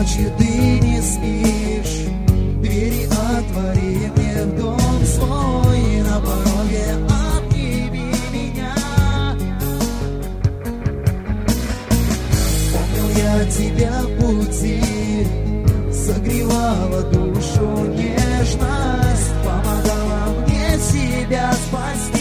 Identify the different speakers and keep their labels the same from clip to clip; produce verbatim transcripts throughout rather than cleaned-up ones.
Speaker 1: ночью ты не спишь, двери отвори мне в дом свой, на пороге обними меня. Помнил я тебя в пути, согревала душу нежность, помогала мне себя спасти.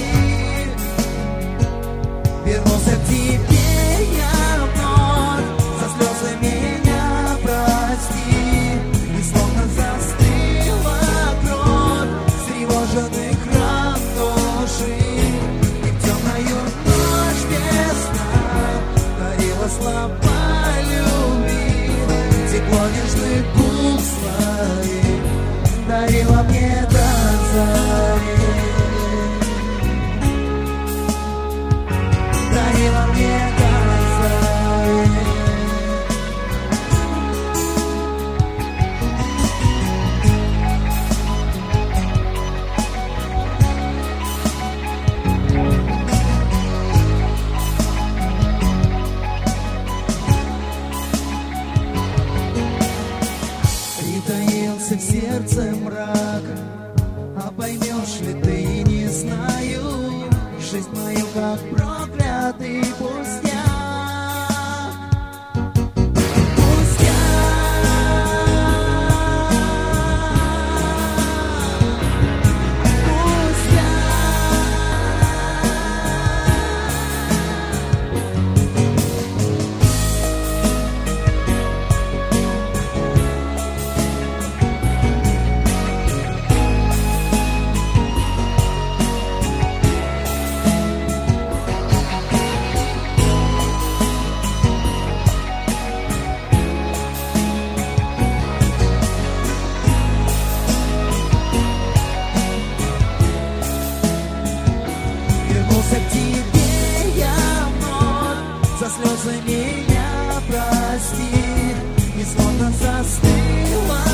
Speaker 1: Вернулся к тебе я вновь, за слезы меня прости. И словно застыла кровь с тревоженных ран души. И в темную ночь без сна дарила слова любви, тепло нежных губ своих дарила мне до зари. Дарила мне до зари. Притаился в сердце мрак, а поймешь ли ты, не знаю. Жизнь мою как проклятый пустяк. Вернулся к тебе я вновь, за слезы меня прости. И словно застыла